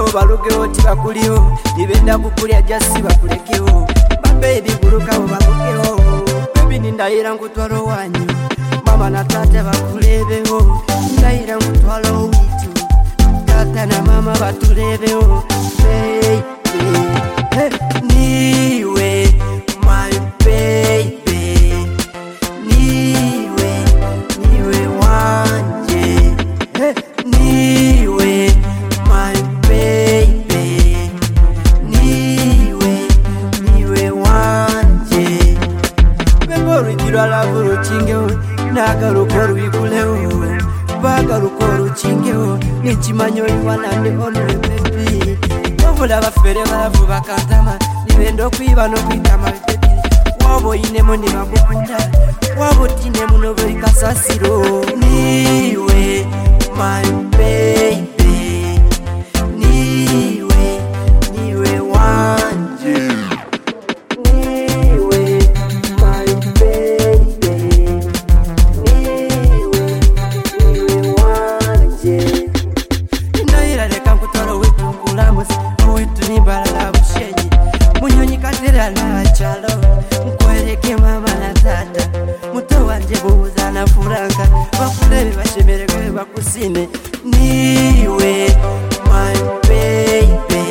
balugewo tibakuliwo nibenda kukulya jasi bakulekewo babebi gulukawo balugewo bebi nindayira nkutwalo wanyu mama na tata bakulebewo ndayira nkutwalo witu tata na mama batulebewo baby niwe my baby niwe wanje niwe my baby niwe wanje bengorujirwa lavuru chingewo nagarukoru ikulewo bagarukoru chingewo nichimanyo iwanande onwe baby wabula bafere balavu bakantama nibendo kwiba no kwitama baby wabo inemo nibagukunda wabo tinemo no bikasasiro niwe my baby niwe wanje niwe my baby niwe wanje ndayira reka nkutwara wetu nkulamuzi wetu nimbalala bushenyi munyonyi katera la chalo nkwereke mama na tata muto wanje buza na furanga bakulebe bashemererwe bakusine niwe my baby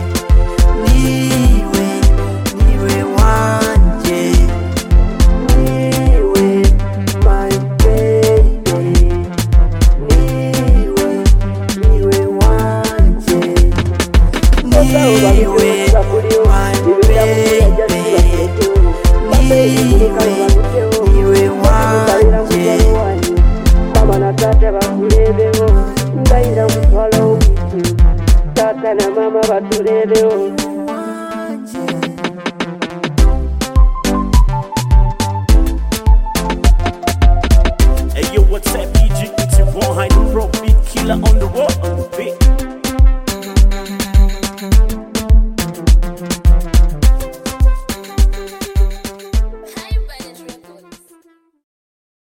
niwe wanje niwe my baby niwe wanje niwe my baby niwe wanje mama na tata bakulebewo ndayira mutwalo witu tata na mama batulebewo. Hey yo, what's up, PG? It's your boy, High Pro Beat Killer on the road.